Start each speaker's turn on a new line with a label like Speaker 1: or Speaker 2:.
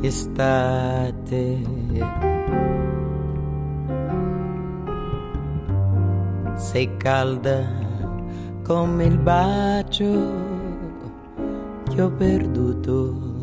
Speaker 1: estate. Sei calda come il bacio che ho perduto